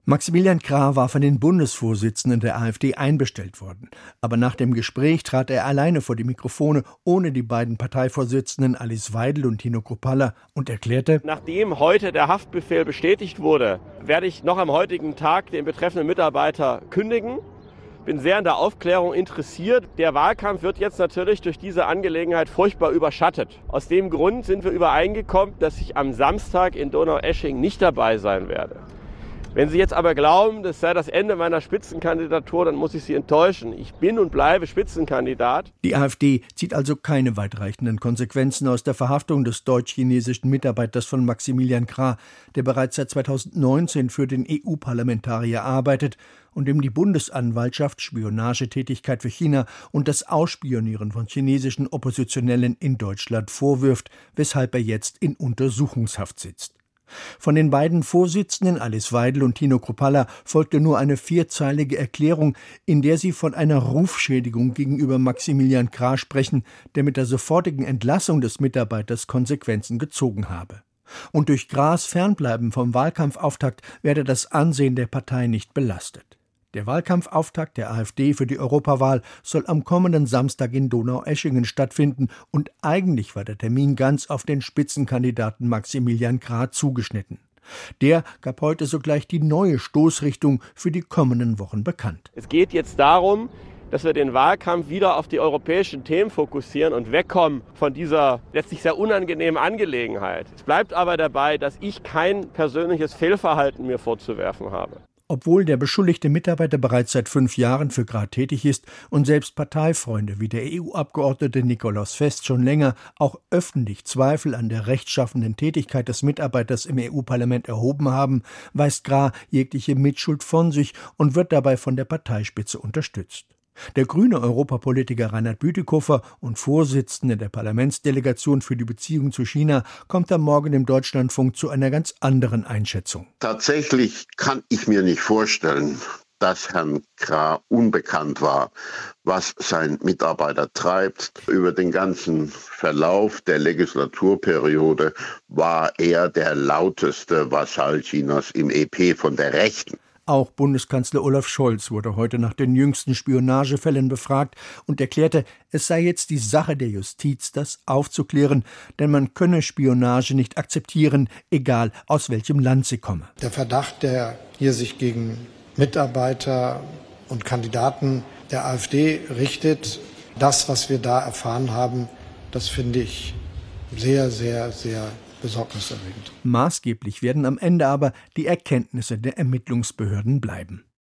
Maximilian Krah war von den Bundesvorsitzenden der AfD einbestellt worden. Aber nach dem Gespräch trat er alleine vor die Mikrofone, ohne die beiden Parteivorsitzenden Alice Weidel und Tino Kruppalla, und erklärte: Nachdem heute der Haftbefehl bestätigt wurde, werde ich noch am heutigen Tag den betreffenden Mitarbeiter kündigen. Bin sehr an der Aufklärung interessiert. Der Wahlkampf wird jetzt natürlich durch diese Angelegenheit furchtbar überschattet. Aus dem Grund sind wir übereingekommen, dass ich am Samstag in Donaueschingen nicht dabei sein werde. Wenn Sie jetzt aber glauben, das sei das Ende meiner Spitzenkandidatur, dann muss ich Sie enttäuschen. Ich bin und bleibe Spitzenkandidat. Die AfD zieht also keine weitreichenden Konsequenzen aus der Verhaftung des deutsch-chinesischen Mitarbeiters von Maximilian Krah, der bereits seit 2019 für den EU-Parlamentarier arbeitet und dem die Bundesanwaltschaft Spionagetätigkeit für China und das Ausspionieren von chinesischen Oppositionellen in Deutschland vorwirft, weshalb er jetzt in Untersuchungshaft sitzt. Von den beiden Vorsitzenden Alice Weidel und Tino Kruppalla folgte nur eine 4-zeilige Erklärung, in der sie von einer Rufschädigung gegenüber Maximilian Krah sprechen, der mit der sofortigen Entlassung des Mitarbeiters Konsequenzen gezogen habe. Und durch Krahs Fernbleiben vom Wahlkampfauftakt werde das Ansehen der Partei nicht belastet. Der Wahlkampfauftakt der AfD für die Europawahl soll am kommenden Samstag in Donaueschingen stattfinden, und eigentlich war der Termin ganz auf den Spitzenkandidaten Maximilian Krah zugeschnitten. Der gab heute sogleich die neue Stoßrichtung für die kommenden Wochen bekannt. Es geht jetzt darum, dass wir den Wahlkampf wieder auf die europäischen Themen fokussieren und wegkommen von dieser letztlich sehr unangenehmen Angelegenheit. Es bleibt aber dabei, dass ich kein persönliches Fehlverhalten mir vorzuwerfen habe. Obwohl der beschuldigte Mitarbeiter bereits seit 5 Jahren für Krah tätig ist und selbst Parteifreunde wie der EU-Abgeordnete Nikolaus Fest schon länger auch öffentlich Zweifel an der rechtschaffenden Tätigkeit des Mitarbeiters im EU-Parlament erhoben haben, weist Krah jegliche Mitschuld von sich und wird dabei von der Parteispitze unterstützt. Der grüne Europapolitiker Reinhard Bütikofer und Vorsitzende der Parlamentsdelegation für die Beziehungen zu China kommt am Morgen im Deutschlandfunk zu einer ganz anderen Einschätzung. Tatsächlich kann ich mir nicht vorstellen, dass Herrn Krah unbekannt war, was sein Mitarbeiter treibt. Über den ganzen Verlauf der Legislaturperiode war er der lauteste Vasall Chinas im EP von der Rechten. Auch Bundeskanzler Olaf Scholz wurde heute nach den jüngsten Spionagefällen befragt und erklärte, es sei jetzt die Sache der Justiz, das aufzuklären, denn man könne Spionage nicht akzeptieren, egal aus welchem Land sie komme. Der Verdacht, der hier sich gegen Mitarbeiter und Kandidaten der AfD richtet, das, was wir da erfahren haben, das finde ich sehr, sehr, sehr besorgniserregend. Maßgeblich werden am Ende aber die Erkenntnisse der Ermittlungsbehörden bleiben.